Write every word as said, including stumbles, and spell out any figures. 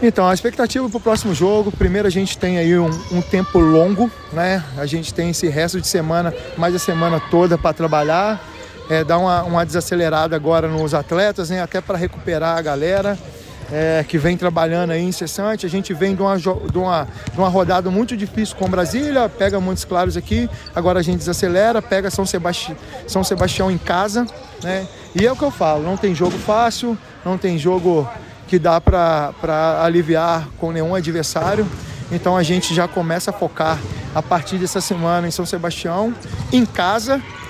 Então, a expectativa para o próximo jogo, primeiro a gente tem aí um, um tempo longo, né? A gente tem esse resto de semana, mais a semana toda para trabalhar, é, dar uma, uma desacelerada agora nos atletas, né? Até para recuperar a galera é, que vem trabalhando aí incessante. A gente vem de uma, de, uma, de uma rodada muito difícil com Brasília, pega Montes Claros aqui, agora a gente desacelera, pega São, Sebasti- São Sebastião em casa, né? E é o que eu falo, não tem jogo fácil, não tem jogo que dá para aliviar com nenhum adversário. Então a gente já começa a focar a partir dessa semana em São Sebastião, em casa,